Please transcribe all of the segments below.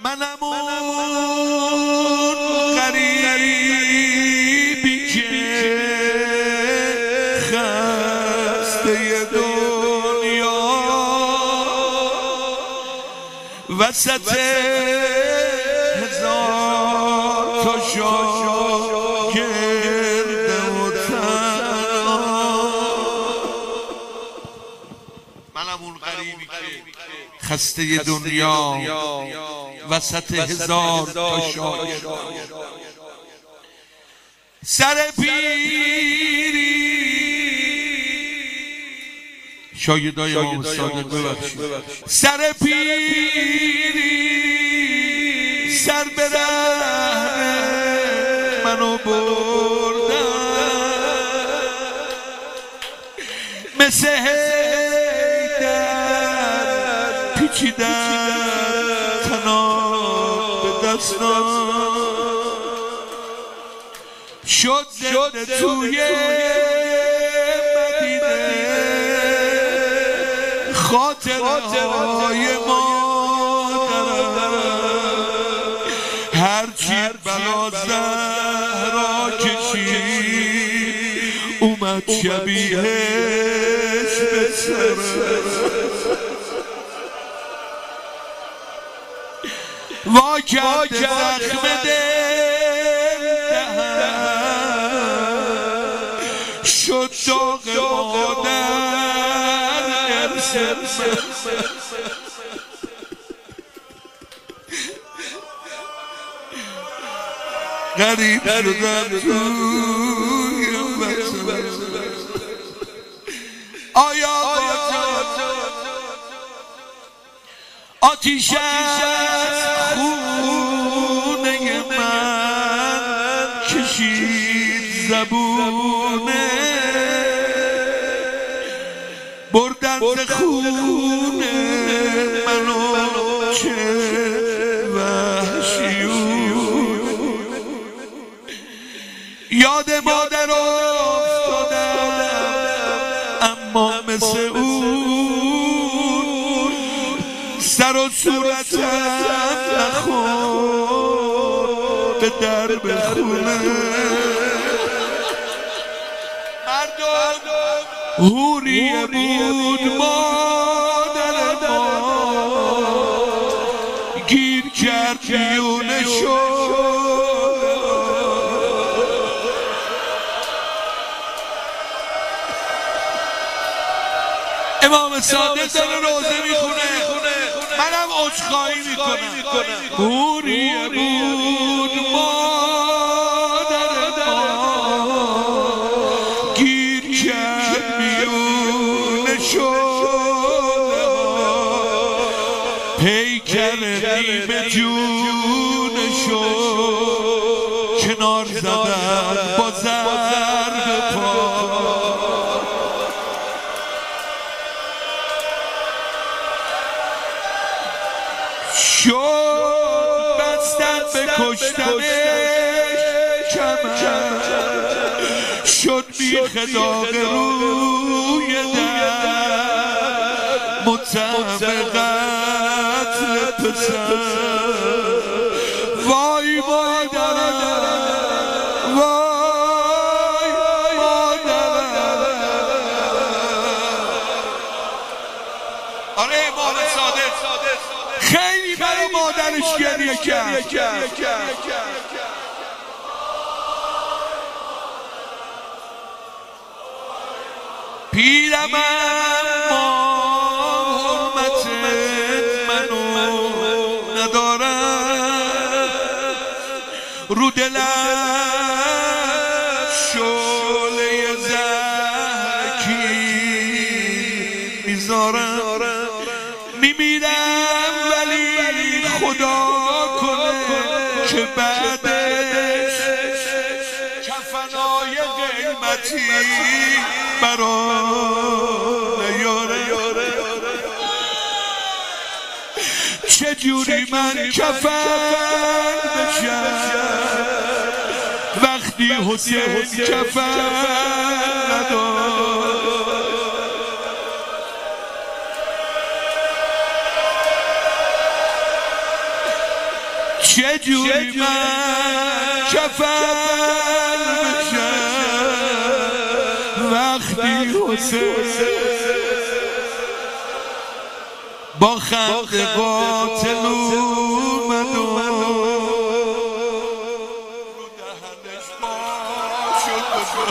منم اون غریبی که خسته دنیا وسط هزار تا شاگرد و تنها. منم اون غریبی که خسته دنیا وسط هزار تا شاگرد، سر پیری شاگردای امام صادق ببخشید، سر پیری سر به ره منو بردن، مثل هیدر پیچیدن تناب به دستان، شد زنده توی خاطرهای مادرم، هرچی بلا زهرا کشید اومد شبیهش به سرم. وا کرده زخم دل شد داغ مادر غریب شدم توی آیا آتیش از خونه من کشید زبونه، بردن ز خونه منو چه وحشیون، یاد مادر افتادم اما مثل اون سر و صورتم نخورد به درب خونه. حوریه بود مادر ما گیر کرد میونه شد، امام صادق داره روزه میخونه، منم عذرخواهی میکنم. حوریه بود مادر ما گیر کرد میونه شد، پیکر نیمه جون شد، کنار زدن با ضرب پا، شد بستن به کشتنش کمر، شد بیخ داغ روی در متهم قتل پسر. وای مادرم وای مادرم. آره امام صادق خیلی برای مادرش گریه کرد. پیرم اما حرمت منو ندارم، رو دلم شعله زکی میذارم، میمیرم ولی خدا کنه که بعدش کفنای قیمتی برای نیاره. چجوری من کفن بشم وقتی حسین کفن نداشت؟ چجوری من کفن بشم وقتی حسین با خنده قاتل اومد و رو دهنش پا شد.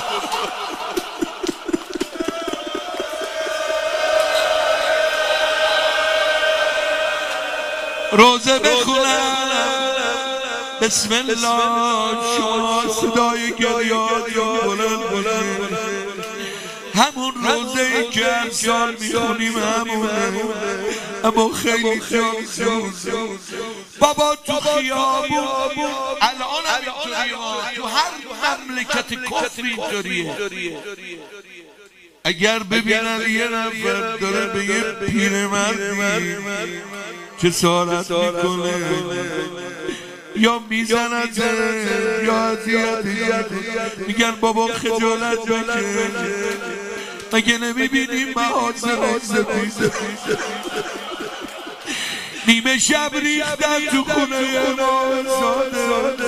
روزه بخونم بسم الله شما صدای گریاتون بلند همون روزه ای که هر سال میخونیم همونه، اما خیلی بابا تو خیابون الان هم اینطوریه، تو هر مملکت کفر اینطوریه. اگر ببینن یه نفر داره به یه پیرمردی که سارت میکنه یا میزنن یا اذیت میگن بابا خجالت بکش، مگه نمیبینیم محاسن سپید نیمه شب ریختن تو خونه امام صادق،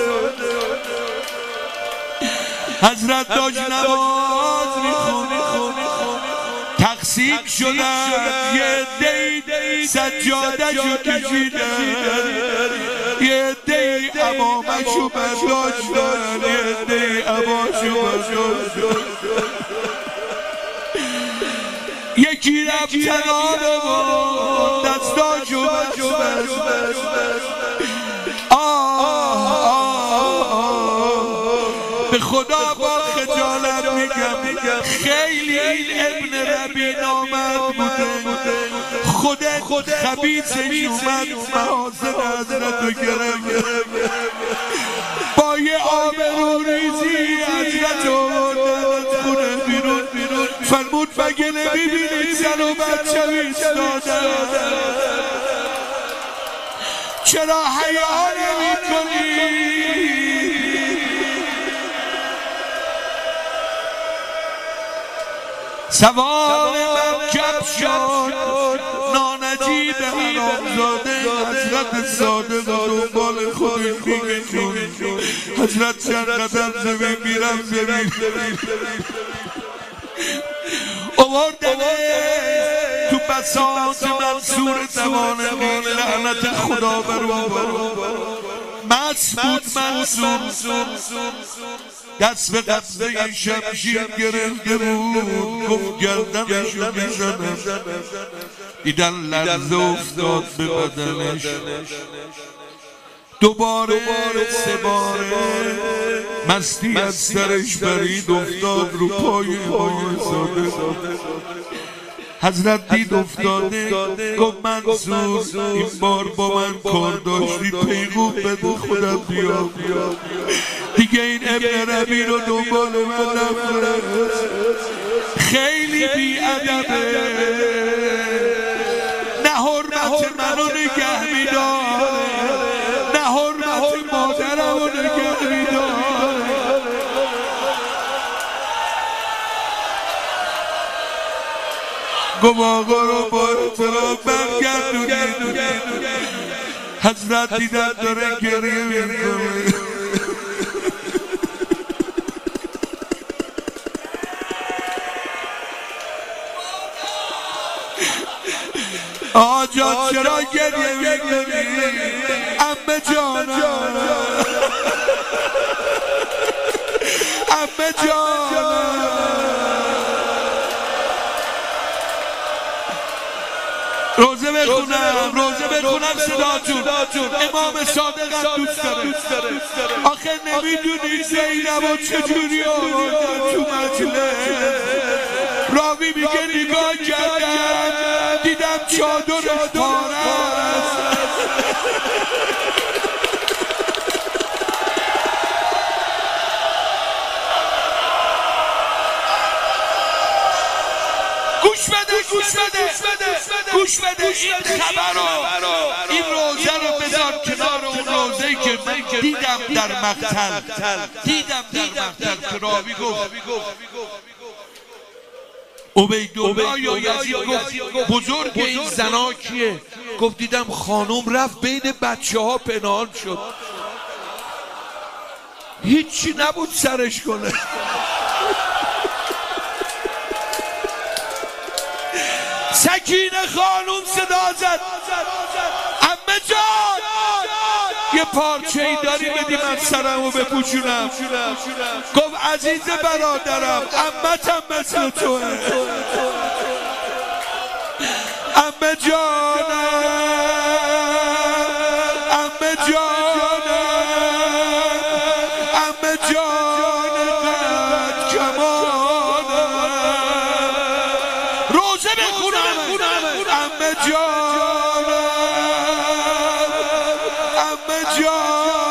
حضرت داشت نماز میخونه، تقسیم شدن یه عده‌ای سجاده‌شو کشیدن، یه عده‌ای امامشو برداشتن، یه عده‌ای عباشو برداشتن. یکی رفت تنانه و دستاشو بست. به خدا با خجالت میگم خیلی این ابن ربی نامرد بوده، خودت خبیثش اومد محاسن حضرت رو گرفت، با یه آبروریزی حضرت رو بردن خونه بیرون، فرمود مگه نمیبینید زن و بچه ایستادن، چرا حیا نمی‌کنی؟ سوار مرکب شد نانجیب حرامزاده حضرت صادق دنبال خودش میگه حضرت چند قدم زمین میرم زمین آوردنه تو بساط منصور دوانه لعنت خدا برو مست بود منصور، دست به قبضه شمشیر گرفته بود، گفت گردنشو میزنم، دیدن لرزه افتاد به بدنش، دوباره سه باره مستی از سرش برید افتاد رو پای امام صادق. حضرت دید افتاده گفت منصور این بار با من کار داشتی، پیغام بده خودم بیا دیگه این ابن ربی رو دنبال من نفرست، خیلی بی ادبه، نه حرمت منو نگه میداره، نه حرمت مادرم رو نگه میداره. گم آقا رو با احترام برگردونید. حضرت دیدن داره گریه میکنه، آجا چرا گریه میکنی عمه جانم، عمه جانم. روزه بخونم صداتون، امام صادق هم دوست داره. آخه نمیدونی زینب و چجوری آوردن تو مجلس، راوی میگه نگاه کردم دیدم چادرش پاره است. گوش بده این خبر رو، این روزه رو بذار کنار اون روزه‌ای که من دیدم در مقتل که راوی گفت عبیدالله یا یزید گفت بزرگ این زنا کیه؟ گفت دیدم خانم رفت بین بچه ها پنهان شد، هیچی نبود سرش کنه. سکینه خانم صدا زد عمه جان یه پارچه ای داری بدی من سرمو بپوشونم. گفت عزیز برادرم عمتم مثل توه. عمه جانم عمه جانم عمه جانم کمانم روزه بخونم عمه جانم عمه جانم